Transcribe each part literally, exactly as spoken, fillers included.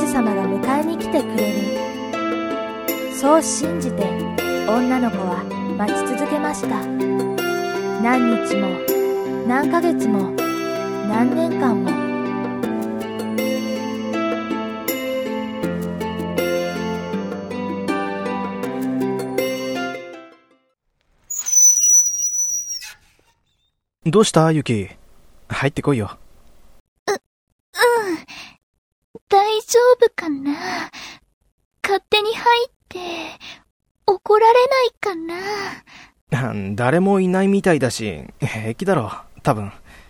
子様が迎えに来てくれる。そう信じて女の子は待ち続けました。何日も何ヶ月も何年間も。 どうしたユキ？入ってこいよ。 う、うん。大丈夫かな？勝手に入って怒られないかな？ 誰もいないみたいだし、平気だろ、多分。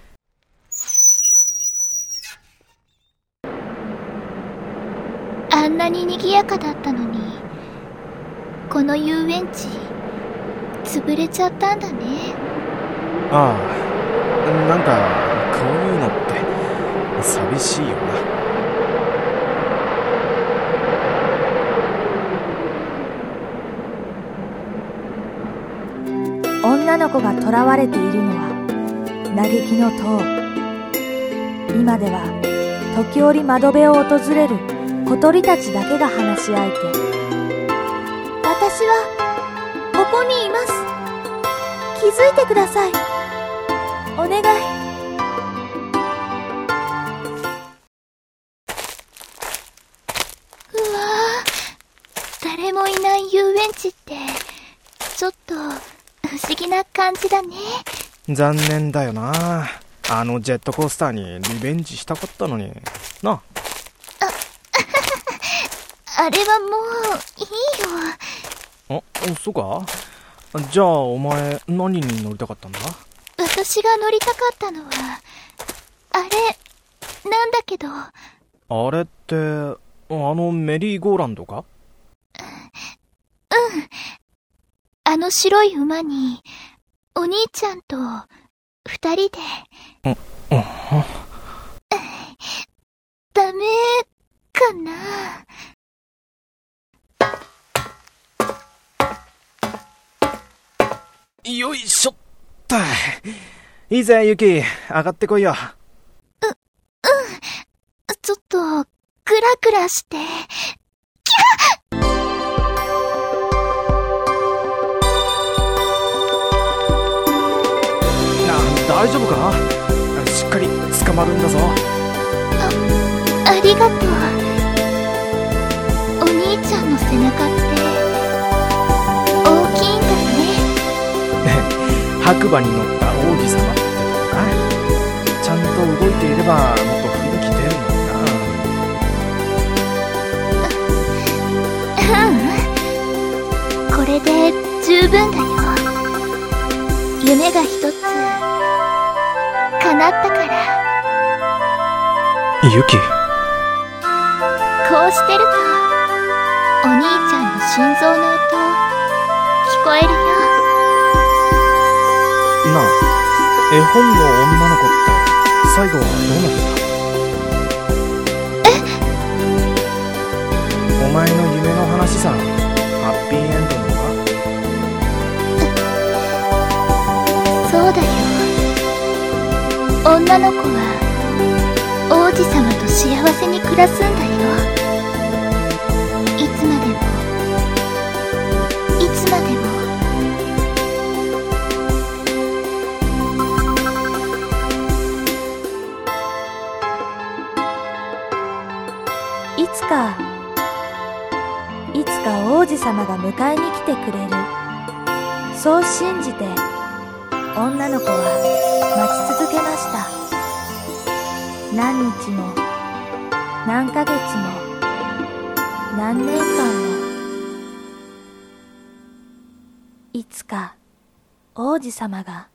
あんなに賑やかだったのに、この遊園地、潰れちゃったんだね。 ああ。なんかこういうのって寂しいよな。 女の子が囚われているのは嘆きの塔。今では時折窓辺を訪れる小鳥たちだけが話し相手。私はここにいます。気づいてください。お願い。 うわぁ、誰もいない遊園地ってちょっと不思議な感じだね。 残念だよな。あのジェットコースターにリベンジしたかったのにな。ああれはもういいよ。 あ、そうか。じゃあお前何に乗りたかったんだ？ 私が乗りたかったのはあれなんだけど。 あれってあのメリーゴーランドか？ うん。あの白い馬にお兄ちゃんと二人で。 うん、うん、 ダメかな。 よいしょっと。いいぜユキ、上がってこいよ。 う、うん。ちょっとクラクラして。キャッ！ 大丈夫か？しっかり捕まるんだぞ。 あ、ありがとう。お兄ちゃんの背中って大きいんだね。 白馬に乗った王子様ってことか。ちゃんと動いていればもっと雰囲気出るのにな。うん、これで十分だよ。夢が一つ叶ったから。 ユキ、 こうしてるとお兄ちゃんの心臓の音聞こえるよ。 なあ、絵本の女の子って最後はどうなった？え？お前の夢の話さ。ハッピーエンドのか？ そうだよ。女の子は王子様と幸せに暮らすんだよ。いつまでもいつまでも。 いつかいつか王子様が迎えに来てくれる。そう信じて女の子は待ち続けました。何日も何ヶ月も何年間も。いつか王子様が